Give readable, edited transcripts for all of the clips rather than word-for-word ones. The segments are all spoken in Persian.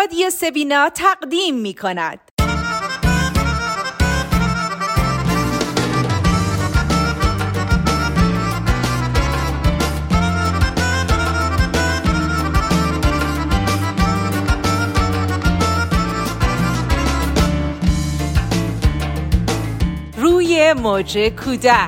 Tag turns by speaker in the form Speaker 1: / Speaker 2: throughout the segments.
Speaker 1: رادیو سبینا تقدیم می کند. روی موج کودک.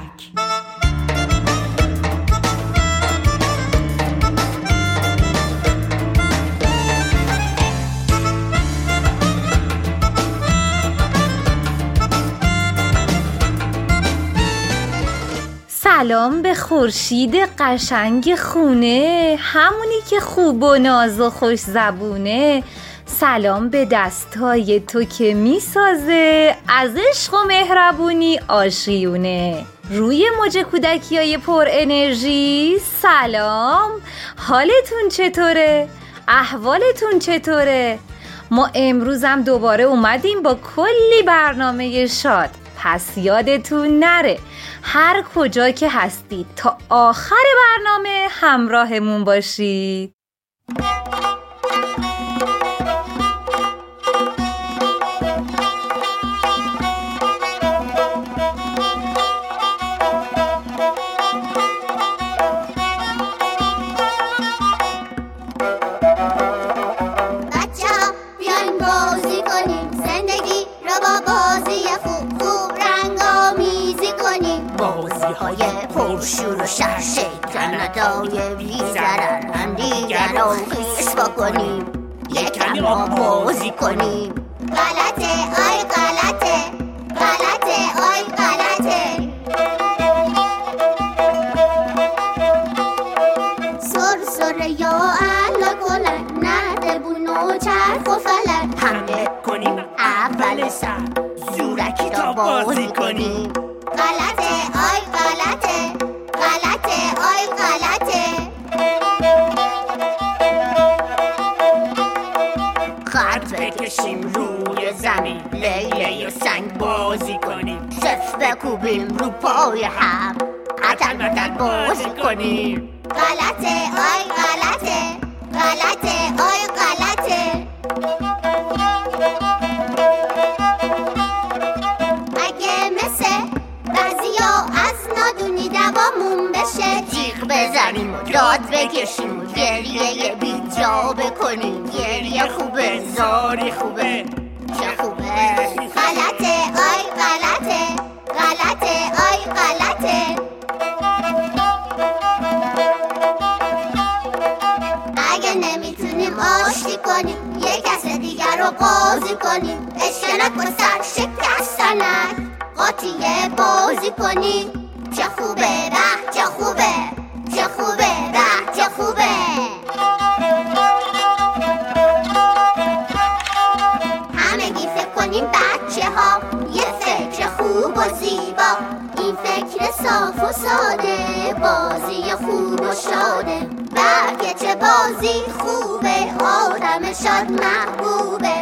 Speaker 2: سلام به خورشید قشنگ خونه، همونی که خوب و ناز و خوش زبونه. سلام به دستای تو که میسازه از عشق و مهربونی آشیونه. روی موج کودکیای پر انرژی سلام، حالتون چطوره؟ احوالتون چطوره؟ ما امروزم دوباره اومدیم با کلی برنامه شاد. پس یادتون نره هر کجا که هستید تا آخر برنامه همراهمون باشید.
Speaker 3: های پرشور و شرشیطن ادای بیزرن هم دیگر رو خیس بکنیم، یک کمی ما بازی کنیم. غلطه آی غلطه، غلطه آی غلطه. سر یا الا گلن نرده بونو چرخ و فلن، حمله کنیم اول سر زورکی تا بازی کنیم. غلطه آی غلطه، غلطه آی غلطه. خط بکشیم روی زمین، لیلی و سنگ بازی کنیم، صف بکوبیم رو پای هم، عدل بازی کنیم. غلطه آی غلطه، غلطه آی غلطه. دوامون بشه جیغ بزنیم و داد بکشیم و گریه بی جا بکنیم. گریه خوبه، زاری خوبه، چه خوبه. غلطه آی غلطه، غلطه آی غلطه. اگه نمیتونیم آشتی کنیم یک کس دیگر رو قاضی کنیم، اشکنک و سر شکستنک قاطیه بازی کنیم. چه خوبه به، چه خوبه، چه خوبه به، چه خوبه. همگی فکر کنیم بچه ها یه فکر خوب و زیبا، این فکر صاف و ساده بازی خوب و شاده. بگه چه بازی خوبه، آدم شاد محبوبه.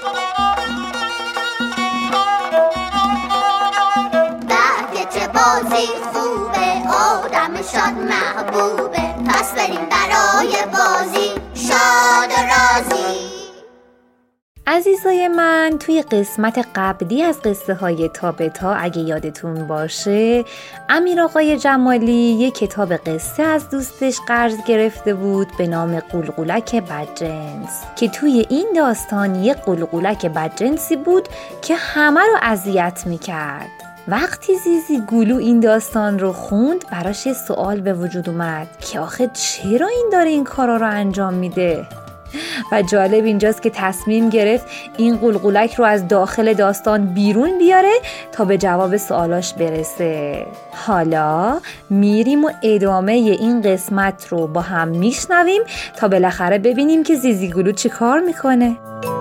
Speaker 3: بازی خوبه، آدم شاد محبوبه. پس بریم برای بازی شاد و راضی.
Speaker 2: عزیزای من، توی قسمت قبلی از قصه های تابتا اگه یادتون باشه، امیر آقای جمالی یک کتاب قصه از دوستش قرض گرفته بود به نام قلقلک بدجنس، که توی این داستان یک قلقلک بدجنسی بود که همه رو اذیت میکرد. وقتی زیزی گلو این داستان رو خوند، براش یه سوال به وجود اومد که آخه چرا این داره این کارا رو انجام میده؟ و جالب اینجاست که تصمیم گرفت این قلقلک رو از داخل داستان بیرون بیاره تا به جواب سوالاش برسه. حالا میریم و ادامه این قسمت رو با هم میشنویم تا بالاخره ببینیم که زیزی گلو چی کار میکنه.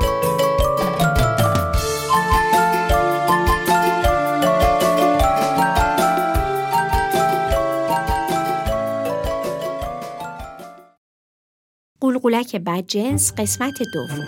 Speaker 4: قلقلک بدجنس قسمت دوم.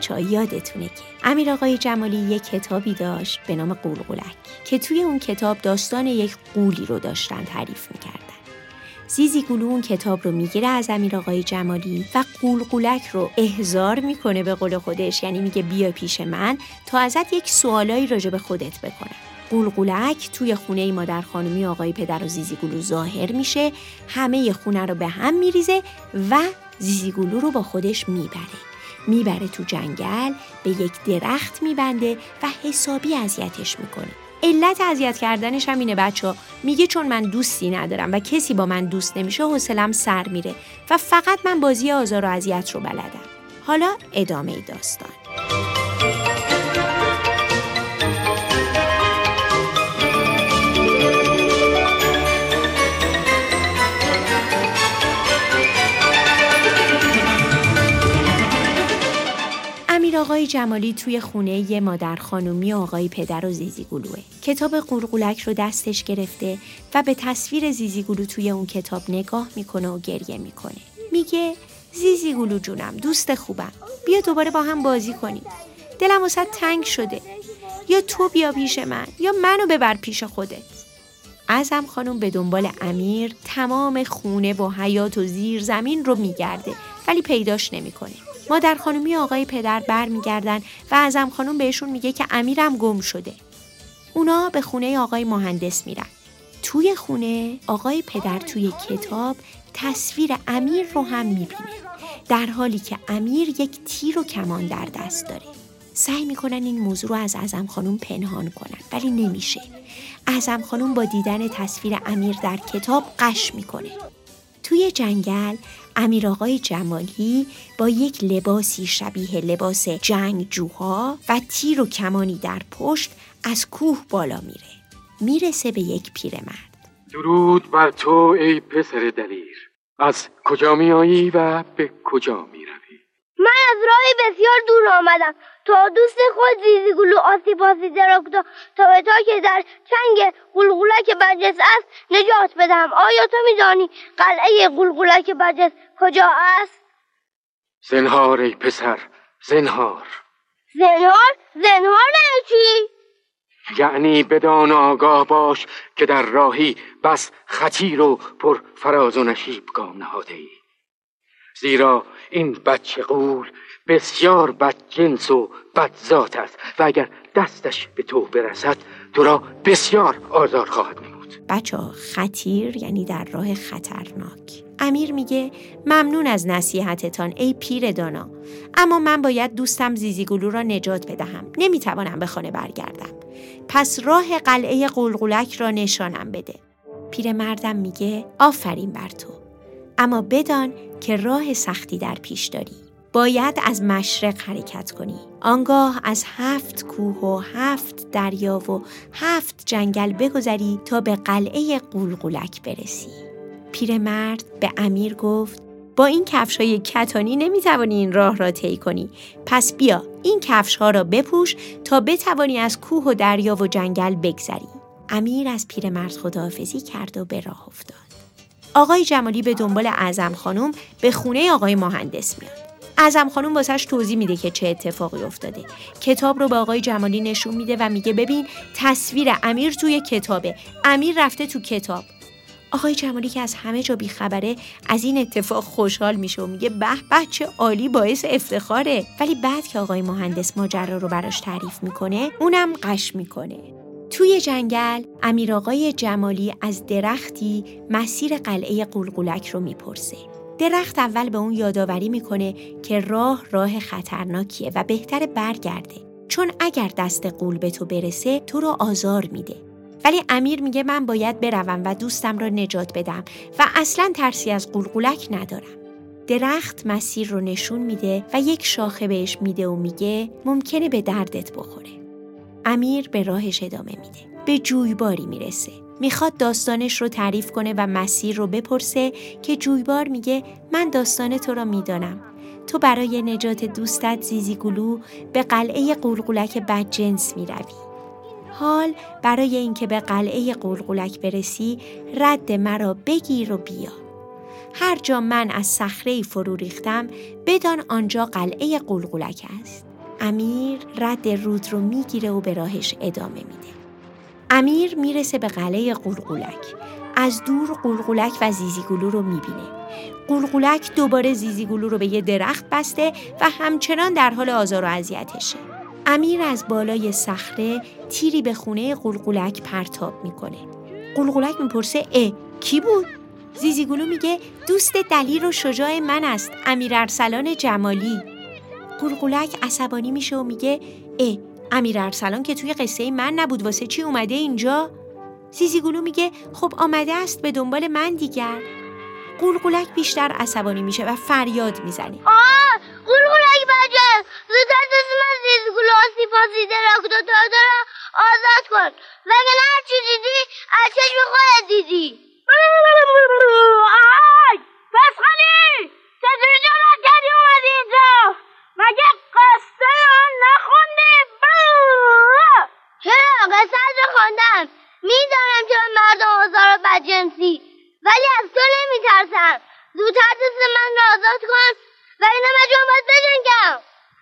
Speaker 4: بچه‌ها یادتونه که امیر آقای جمالی یک کتابی داشت به نام قولقولک که توی اون کتاب داستان یک غولی رو داشتن تعریف می‌کردن. زیزیگلو اون کتاب رو میگیره از امیر آقای جمالی و قولقولک رو احضار میکنه به قول خودش، یعنی میگه بیا پیش من تا ازت یک سوالایی راجع به خودت بکنم. قولقولک توی خونه مادر خانومی آقای پدر و زیزیگلو ظاهر میشه، همه خونه رو به هم میریزه و زیزیگلو رو با خودش میبره تو جنگل، به یک درخت میبنده و حسابی اذیتش میکنه. علت اذیت کردنش هم اینه بچه‌ها، میگه چون من دوستی ندارم و کسی با من دوست نمیشه حوصله‌ام سر میره و فقط من بازی آزار و اذیت رو بلدم. حالا ادامه داستان. امیر آقای جمالی توی خونه مادر خانومی آقای پدر و زیزیگلوه. کتاب قولقولک رو دستش گرفته و به تصویر زیزیگلو توی اون کتاب نگاه میکنه و گریه میکنه. میگه زیزیگلو جونم، دوست خوبم، بیا دوباره با هم بازی کنیم. دلم واسه تنگ شده. یا تو بیا پیش من یا منو ببر پیش خودت. اعظم خانم به دنبال امیر تمام خونه و حیاط و زیر زمین رو میگرده ولی پیداش نمیکنه. مادر خانومی آقای پدر برمیگردن و اعظم خانم بهشون میگه که امیرم گم شده. اونا به خونه آقای مهندس میرن. توی خونه آقای پدر توی کتاب تصویر امیر رو هم میبینه، در حالی که امیر یک تیر و کمان در دست داره. سعی میکنن این موضوع رو از اعظم خانم پنهان کنن ولی نمیشه. اعظم خانم با دیدن تصویر امیر در کتاب غش میکنه. توی جنگل امیر آقای جمالی با یک لباسی شبیه لباس جنگجوها و تیر و کمانی در پشت از کوه بالا میرسه به یک پیرمرد.
Speaker 5: درود بر تو ای پسر دلیر، از کجا میایی و به کجا میروی؟
Speaker 3: من از راه بسیار دور آمدم تا دوست خود زیزیگلو آسیپاسی دراکتا تا به تا که در چنگ قولقولک برجس است نجات بدهم. آیا تو میدانی قلعه قولقولک برجس کجا است؟
Speaker 5: زنهار ای پسر، زنهار.
Speaker 3: زنهار نه چی؟
Speaker 5: یعنی بدان آگاه باش که در راهی بس خطیر و پر فراز و نشیب گام نهاده ای. زیرا این بچه غول بسیار بدجنس و بدذات است و اگر دستش به تو برسد تو را بسیار آزار خواهد نمود.
Speaker 4: بچه‌ها خطیر یعنی در راه خطرناک. امیر میگه ممنون از نصیحتتان ای پیر دانا، اما من باید دوستم زیزیگلو را نجات بدهم. نمیتوانم به خانه برگردم. پس راه قلعه قولقولک را نشانم بده. پیرمردم میگه آفرین بر تو، اما بدان که راه سختی در پیش داری. باید از مشرق حرکت کنی. آنگاه از 7 کوه و 7 دریا و 7 جنگل بگذری تا به قلعه قولقولک برسی. پیرمرد به امیر گفت با این کفش‌های کتانی نمیتوانی این راه را طی کنی. پس بیا این کفش‌ها را بپوش تا بتوانی از کوه و دریا و جنگل بگذری. امیر از پیرمرد خداحافظی کرد و به راه افتاد. آقای جمالی به دنبال اعظم خانم به خونه آقای مهندس میاد. اعظم خانم واسش توضیح میده که چه اتفاقی افتاده. کتاب رو به آقای جمالی نشون میده و میگه ببین تصویر امیر توی کتابه. امیر رفته تو کتاب. آقای جمالی که از همه جا بیخبره از این اتفاق خوشحال میشه و میگه به به چه عالی، باعث افتخاره. ولی بعد که آقای مهندس ماجرا رو براش تعریف میکنه اونم غش میکنه. توی جنگل امیر آقای جمالی از درختی مسیر قلعه قولقولک رو میپرسه. درخت اول به اون یادآوری میکنه که راه خطرناکیه و بهتره برگرده، چون اگر دست غول به تو برسه تو رو آزار میده. ولی امیر میگه من باید بروم و دوستم را نجات بدم و اصلاً ترسی از قولقولک ندارم. درخت مسیر رو نشون میده و یک شاخه بهش میده و میگه ممکنه به دردت بخوره. امیر به راهش ادامه میده. به جویباری میرسه. میخواد داستانش رو تعریف کنه و مسیر رو بپرسه که جویبار میگه من داستان تو را میدانم. تو برای نجات دوستت زیزیگلو به قلعه قولقولک بدجنس میروی. حال برای اینکه به قلعه قولقولک برسی رد مرا بگیر و بیا. هر جا من از صخره‌ای فرو ریختم بدان آنجا قلعه قولقولک است. امیر رد رود رو میگیره و به راهش ادامه میده. امیر میرسه به قلعه قلقلک. از دور قلقلک و زیزیگلو رو میبینه. قلقلک دوباره زیزیگلو رو به یه درخت بسته و همچنان در حال آزار و اذیتشه. امیر از بالای صخره تیری به خونه قلقلک پرتاب میکنه. قلقلک میپرسه کی بود؟ زیزیگلو میگه دوست دلیر و شجاع من است، امیر ارسلان جمالی. قلقلک عصبانی میشه و میگه امیر ارسلان که توی قصه من نبود، واسه چی اومده اینجا؟ زیزیگلو میگه خب آمده است به دنبال من دیگر. قلقلک بیشتر عصبانی میشه و فریاد میزنه
Speaker 3: قلقلک بچه، زودتر دست من زیزیگلو آسیب درخت و تازه را آزاد کن، وگه نه هر چی دیدی از چشم خودت دیدی. پس خالی چجوری جرأت کردی اومدی اینجا؟ مگه قصه آن نخوندی؟ چرا قصه رو خوندم، میدانم که مردم آزار و بدجنسی، ولی از تو نمیترسم. زودتر دست من را آزاد کن و اینه من جون باید بجنگم.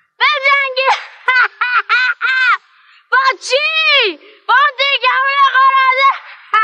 Speaker 3: با چی؟ با اون دیگمون قراده.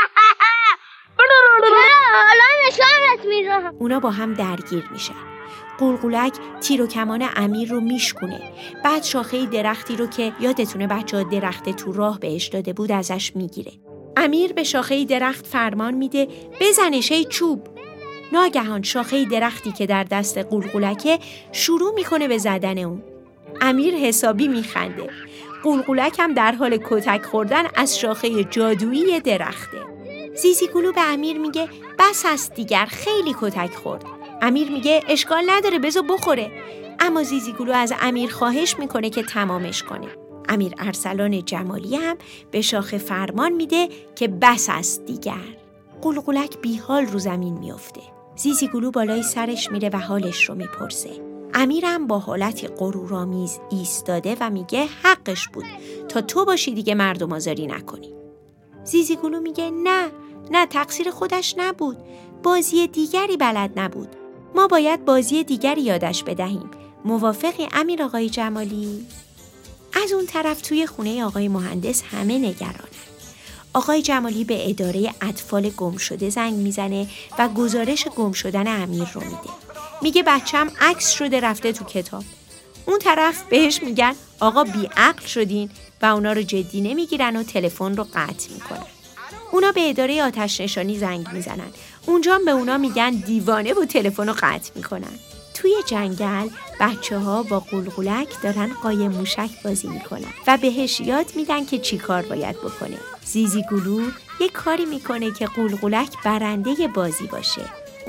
Speaker 3: چرا؟ حالا نشانت میدم.
Speaker 4: اونا با هم درگیر میشن. قلقلک تیر و کمان امیر رو میشکونه. بعد شاخه درختی رو که یادتونه بچه‌ها درخت تو راه بهش داده بود ازش میگیره. امیر به شاخه درخت فرمان میده بزنش ای چوب. ناگهان شاخه درختی که در دست قلقلکه شروع میکنه به زدن اون. امیر حسابی میخنده. قلقلک هم در حال کتک خوردن از شاخه جادویی درخته. زیزیگلو به امیر میگه بس است دیگر، خیلی کتک خورد. امیر میگه اشکال نداره بذار بخوره. اما زیزیگلو از امیر خواهش میکنه که تمامش کنه. امیر ارسلان جمالی هم به شاخه فرمان میده که بس است دیگر. قلقلک بیحال رو زمین میفته. زیزیگلو بالای سرش میره و حالش رو میپرسه. امیرم با حالتی غرورآمیز ایستاده و میگه حقش بود، تا تو باشی دیگه مردم آزاری نکنی. زیزیگلو میگه نه تقصیر خودش نبود، بازی دیگری بلد نبود. ما باید بازی دیگری یادش بدهیم. موافقی امیر آقای جمالی؟ از اون طرف توی خونه آقای مهندس همه نگرانن. آقای جمالی به اداره اطفال گم شده زنگ میزنه و گزارش گم شدن امیر رو میده. میگه بچه‌م عکس شده رفته تو کتاب. اون طرف بهش میگن آقا بیعقل شدین و اونا رو جدی نمیگیرن و تلفن رو قطع میکنن. اونا به اداره آتش نشانی زنگ میزنن. اونجا هم به اونا میگن دیوانه و تلفن رو قطع میکنن. توی جنگل بچه‌ها با قلقلک دارن قایم موشک بازی میکنن و بهش یاد میدن که چی کار باید بکنه. زیزیگلو یه کاری میکنه که قلقلک برنده بازی باشه.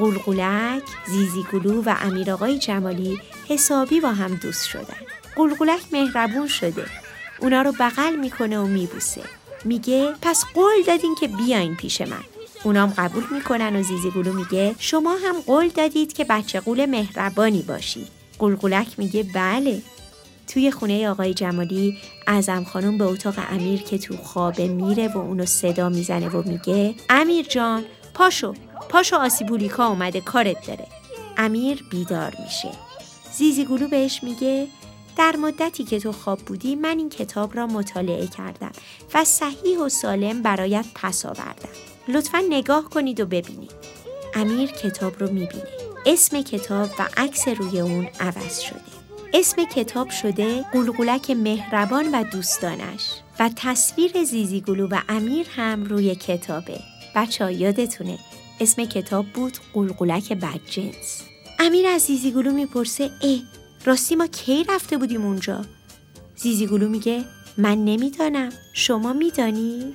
Speaker 4: قلقلک، زیزیگلو و امیر آقای جمالی حسابی با هم دوست شدن. قلقلک مهربون شده. اونا رو بغل میکنه و میبوسه. میگه پس قول دادین که بیاین پیش من. اونام قبول میکنن و زیزیگلو میگه شما هم قول دادید که بچه قول مهربانی باشید. قلقلک میگه بله. توی خونه آقای جمالی اعظم خانم به اتاق امیر که تو خوابه میره و اونو صدا میزنه و میگه امیر جان پاشو آسیبولیکا اومده کارت داره. امیر بیدار میشه. زیزیگلو بهش میگه در مدتی که تو خواب بودی من این کتاب را مطالعه کردم و صحیح و سالم برایت پس آوردم. لطفاً نگاه کنید و ببینید. امیر کتاب رو میبینه. اسم کتاب و عکس روی اون عوض شده. اسم کتاب شده قلقلک مهربان و دوستانش و تصویر زیزیگلو و امیر هم روی کتابه. بچه‌ها یادتونه اسم کتاب بود قلقلک بدجنس. امیر از زیزیگلو میپرسه راستی ما کی رفته بودیم اونجا؟ زیزیگلو میگه من نمیدانم، شما میدانید؟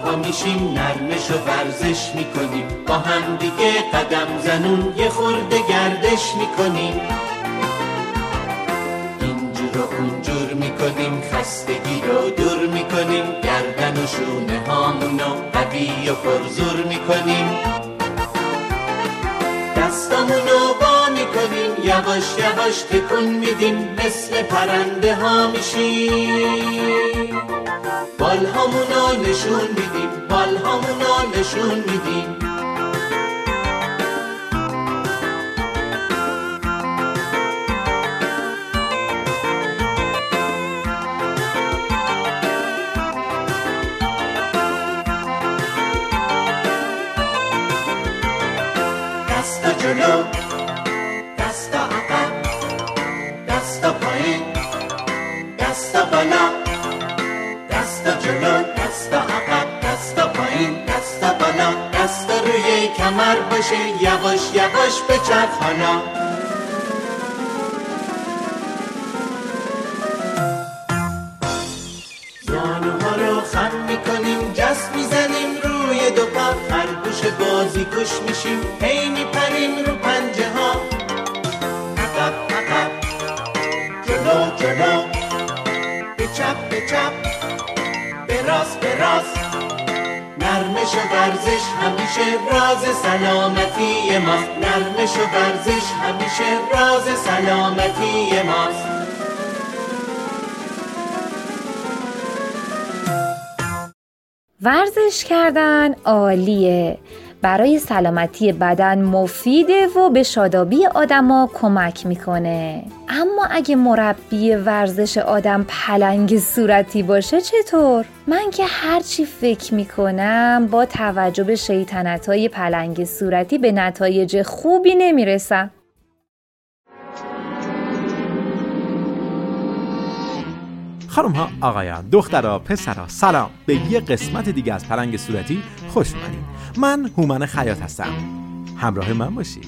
Speaker 6: پا میشیم، نرمش و ورزش میکنیم، با هم دیگه قدم زنون یه خورده گردش میکنیم. اینجور و اونجور میکنیم، خستگی رو دور میکنیم، گردن و شونه هامونو قوی و پرزور میکنیم. دستامونو با میکنیم، یواش یواش تکون میدیم، مثل پرنده ها میشیم. بال هامونو نشون میدیم، بال هامونو نشون میدیم. دستا جلو، دستا عقب، دستا پایین، دستا بالا، دستا جلو، دستا عقب، دستا پایین، دستا بالا، دستا روی کمر باشه، یواش یواش بچرخ حالا. زانوها رو خم میکنیم، جست میزنیم روی دو پا، خرگوش بازی کش میشیم، هی میپریم رو پنجه ها. عقب عقب، جلو جلو، به چپ به چپ، به راست به راست. نرمش و ورزش همیشه راز سلامتی ماست، نرمش و ورزش همیشه راز سلامتی ماست.
Speaker 2: ورزش کردن عالیه، برای سلامتی بدن مفیده و به شادابی آدما کمک میکنه. اما اگه مربی ورزش آدم پلنگ صورتی باشه چطور؟ من که هرچی فکر میکنم با توجه به شیطنت‌های پلنگ صورتی به نتایج خوبی نمیرسم.
Speaker 7: خانم ها، آقایان، دخترها، پسرها، سلام. به یه قسمت دیگه از پلنگ صورتی خوش اومدید. من هومن خیاط هستم. همراه من باشید.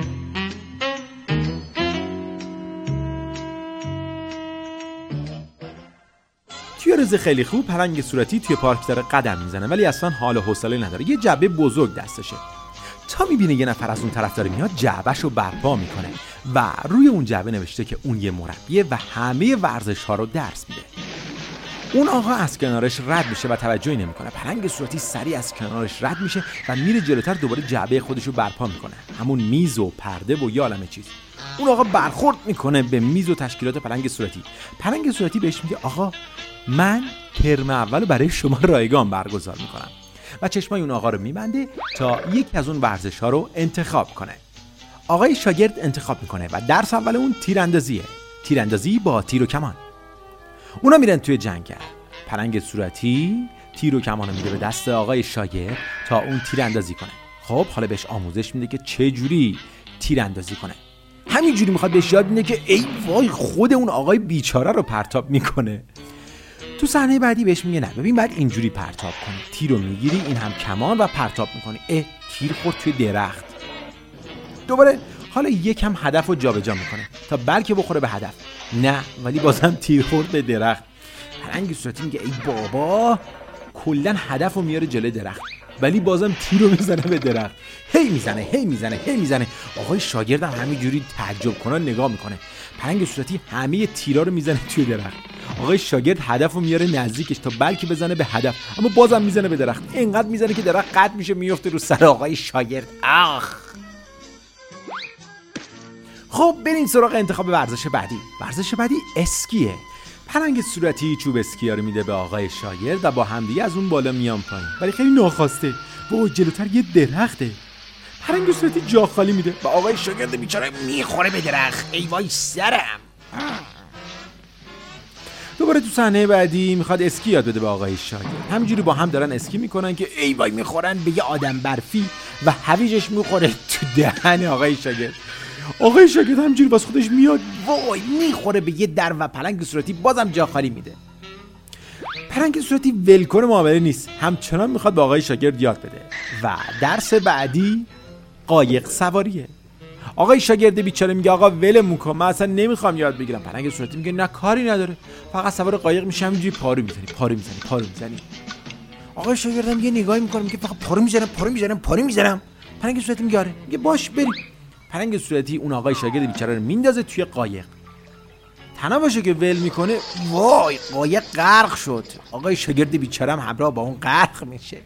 Speaker 7: توی روز خیلی خوب پلنگ صورتی توی پارک داره قدم میزنه، ولی اصلا حال و حوصله نداره. یه جعبه بزرگ دستشه. تا میبینه یه نفر از اون طرف داره میاد، جعبهشو برپا میکنه و روی اون جعبه نوشته که اون یه مربیه و همه ورزش ها رو درس میده. اون آقا از کنارش رد میشه و توجهی نمیکنه. پلنگ صورتی سریع از کنارش رد میشه و میره جلوتر، دوباره جعبه خودشو برپا میکنه، همون میز و پرده و یه عالمه چیز. اون آقا برخورد میکنه به میز و تشکیلات پلنگ صورتی. پلنگ صورتی بهش میگه آقا من ترم اولو برای شما رایگان برگزار میکنم و چشمای اون آقا رو میبنده تا یکی از اون ورزش ها رو انتخاب کنه. آقای شاگرد انتخاب میکنه و درس اول اون تیراندازیه، تیراندازی با تیر و کمان. اونا میرن توی جنگل. پلنگ صورتی تیر و کمانو میده به دست آقای شاگرد تا اون تیراندازی کنه. خب حالا بهش آموزش میده که چه جوری تیراندازی کنه. همین جوری میخواد بهش یاد بده که ای وای خود اون آقای بیچاره رو پرتاب میکنه. تو صحنه بعدی بهش میگه نه ببین بعد اینجوری پرتاب کنی، تیر رو میگیری، این هم کمان و پرتاب میکنی. تیر خورد توی درخت. دوباره حالا یکم هدف رو جابجا میکنه تا بلکه بخوره به هدف. نه ولی بازم تیر خورد به درخت. پلنگ صورتی میگه ای بابا، کلا هدف رو میاره جلوی درخت ولی بازم تیر رو میزنه به درخت. هی میزنه. آقای شاگرد هم همینجوری تعجب کنان نگاه میکنه. پلنگ صورتی همه تیرا رو میزنه توی درخت. آقای شاگرد هدف رو میاره نزدیکش تا بلکه بزنه به هدف، اما بازم میزنه به درخت. اینقدر میزنه که درخت قطع میشه، میفته رو سر آقای شاگرد. آخ. خب بریم سراغ انتخاب ورزش بعدی. ورزش بعدی اسکیه. پلنگ صورتی چوب اسکی رو میده به آقای شاگرد و با همدیگه از اون بالا میان پایین، ولی خیلی ناخواسته. و جلوتر یه درخته. پلنگ صورتی جا خالی میده و آقای شاگرد بیچاره میخوره به درخت. ای وای سرم. دوباره تو صحنه بعدی میخواد اسکی یاد بده به آقای شاگرد. همینجوری با هم دارن اسکی میکنن که ای وای میخورن به یه آدم برفی و هویجش میخوره تو دهن آقای شاگرد. آقای شاگرد همینجوری باز خودش میاد، وای میخوره به یه در و پلنگ صورتی بازم جا خالی میده. پلنگ صورتی ولکن معامله نیست، همچنان میخواد به آقای شاگرد یاد بده. و درس بعدی قایق سواریه. آقای شاگرد بیچاره میگه آقا ولمون کن، من اصلا نمیخوام یاد بگیرم. پلنگ صورتی میگه نه کاری نداره، فقط سوار قایق میشم، اینجوری پارو میزنی. آقای شاگردم یه نگاهی میکنه میگه فقط پارو میزنم. پلنگ صورتی میگه آره. میگه باش بریم. پلنگ صورتی اون آقای شاگرد بیچاره رو میندازه توی قایق. تنها باشه که ول میکنه، وای قایق غرق شد. آقای شاگرد بیچاره هم همراه با اون غرق میشه.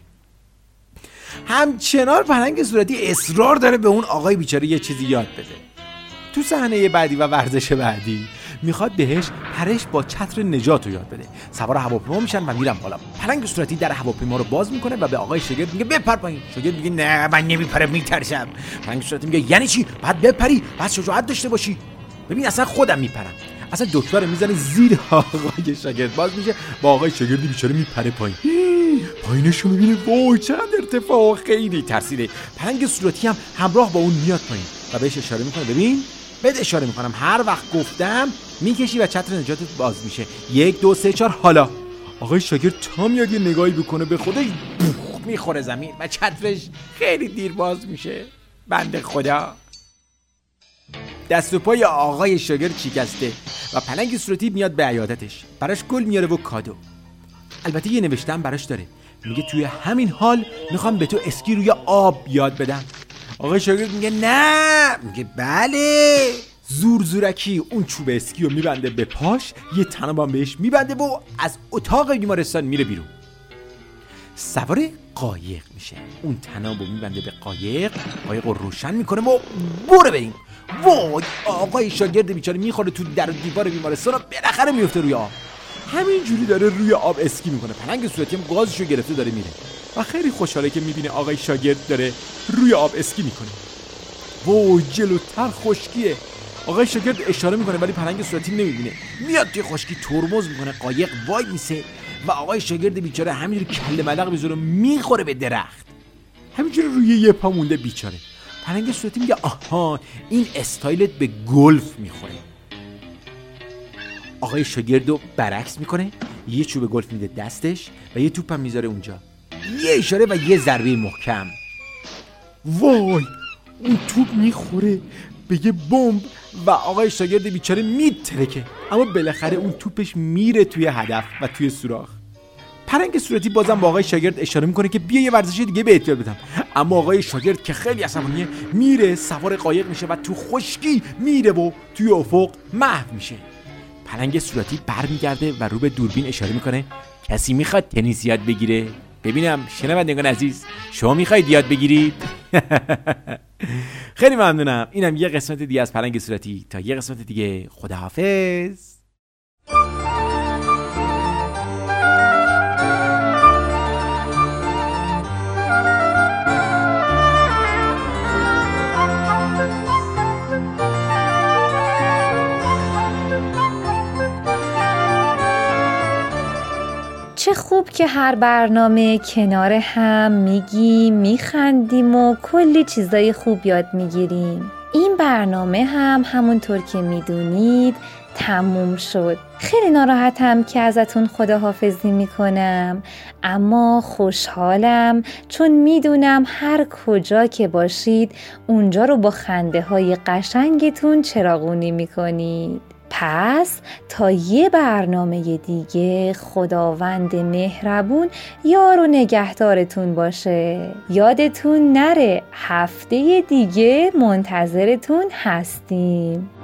Speaker 7: همچنان پلنگ صورتی اصرار داره به اون آقای بیچاره یه چیزی یاد بده. تو صحنه بعدی و ورزش بعدی میخواد بهش پرش با چتر نجات رو یاد بده. سوار هواپیما میشن و میرن بالا. پلنگ صورتی در هواپیما رو باز میکنه و به آقای شاگرد میگه بپر پایین. شاگرد میگه نه من نمیپرم، میترسم. پلنگ صورتی میگه یعنی چی؟ بعد بپری، بعد شجاعت داشته باشی. ببین اصلا خودم میپرم. اصلا دکتر میزنه زیر آقای شاگرد، باز میشه با آقای شاگردی بیچاره میپره پایین. پایینشو میبینه، وای چقدر ارتفاع، خیلی ترسیده. پلنگ صورتی هم همراه با اون میاد پایین و بهش اشاره میکنه ببین بهت اشاره میکنم هر وقت گفتم میکشی و چتر نجاتت باز میشه. 1 2 3 4 حالا. آقای شاگرد تا میاد یه نگاهی بکنه به خودش، میخوره زمین و چترش خیلی دیر باز میشه. بنده خدا. دست و پای آقای شاگرد شکسته و پلنگ صورتی میاد به عیادتش، براش گل میاره و کادو. البته یه نوشتم براش داره، میگه توی همین حال میخوام به تو اسکی روی آب یاد بدم. آقای شاگرد میگه نه. میگه بله. زورکی اون چوب اسکی رو میبنده به پاش، یه تنابم بهش میبنده و از اتاق بیمارستان میره بیرون. سوار قایق میشه، اون تنابو میبنده به قایق رو روشن میکنه و برو بریم. وای آقای شاگرد بیچاره میخوره تو در و دیوار بیمارستان و بالاخره میفته روی آب. همینجوری داره روی آب اسکی میکنه. پلنگ صورتی هم گازشو گرفته داره میره و خیلی خوشحاله که میبینه آقای شاگرد داره روی آب اسکی میکنه. وای جلوتر خشکیه. آقای شاگرد اشاره میکنه ولی پلنگ صورتی نمیبینه. میاد توی خشکی ترمز میکنه، قایق وای میسه و آقای شاگرد بیچاره همینجوری کله ملق میذاره میخوره به درخت. همینجوری روی یه پا مونده بیچاره. پلنگ صورتی میگه آها این استایلت به گلف میخوره. آقای شاگردو برعکس میکنه، یه چوب گلف میده دستش و یه توپ هم میذاره اونجا، یه اشاره و یه ضربه محکم. وای اون توپ میخوره به یه بمب و آقای شاگرد بیچاره میترکه، اما بالاخره اون توپش میره توی هدف و توی سوراخ. پلنگ صورتی بازم با آقای شاگرد اشاره میکنه که بیا یه ورزش دیگه بهت یاد بدم، اما آقای شاگرد که خیلی عصبانیه میره سوار قایق میشه و تو خشکی میره و توی افق محو میشه. پلنگ صورتی برمیگرده و رو به دوربین اشاره میکنه کسی میخواد تنیس یاد بگیره؟ ببینم شنوندگان عزیز شما میخواید یاد بگیرید؟ خیلی ممنونم. اینم یه قسمت دیگه از پلنگ صورتی. تا یه قسمت دیگه خداحافظ.
Speaker 2: چه خوب که هر برنامه کنار هم میگیم، میخندیم و کلی چیزای خوب یاد میگیریم. این برنامه هم همونطور که میدونید تموم شد. خیلی ناراحتم که ازتون خداحافظی میکنم، اما خوشحالم چون میدونم هر کجا که باشید اونجا رو با خنده های قشنگتون چراغونی میکنید. پس تا یه برنامه دیگه خداوند مهربون یار و نگهدارتون باشه. یادتون نره هفته دیگه منتظرتون هستیم.